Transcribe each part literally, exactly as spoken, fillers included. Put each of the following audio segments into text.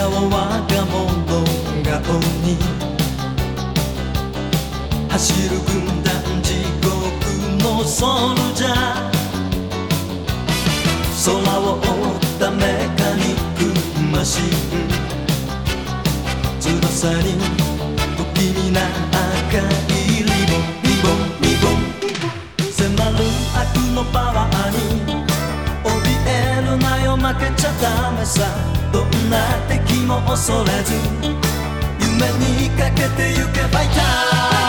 を我が物顔に走る軍団地獄のソルジャー、空を覆ったメカニックマシン、翼に不気味な赤いリボンリボンリボン、迫る悪のパワーに怯えるなよ、負けちゃダメさ、どんな敵も恐れず夢にかけてゆけファイター。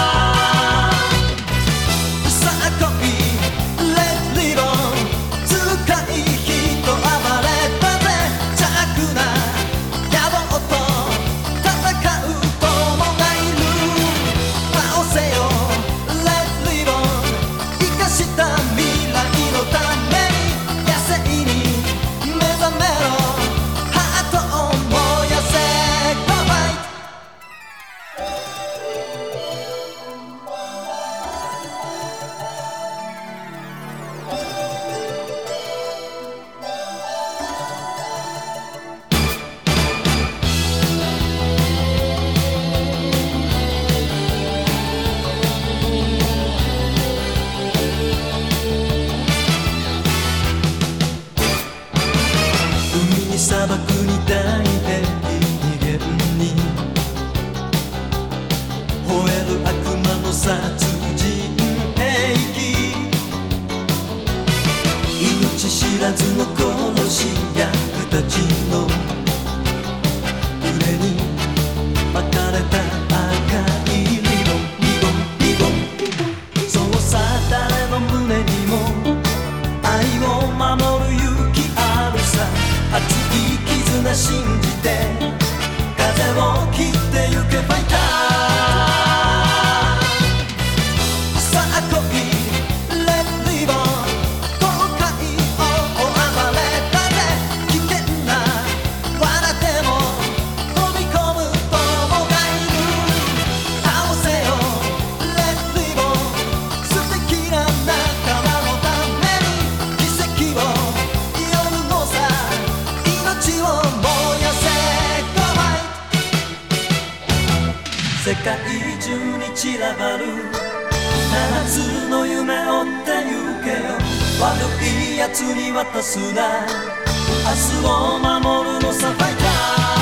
砂漠に大平原に吠える悪魔の殺人兵器、命知らずの殺し屋たちの腕に巻かれた赤いリボンリボンリボン、そうさ誰の胸にも愛を守る勇気あるさ、熱い絆信じて風を切ってゆけファイター。さあ来いレッドリボン、後悔を暴れたぜ、危険な罠でも飛び込む友がいる、倒せよレッドリボン、素敵な仲間のために奇跡を祈るのさ、命を燃やせゴーバイ。世界中に散らばる夏の夢追ってゆけよ、悪いやつに渡すな、明日を守るのさファイター。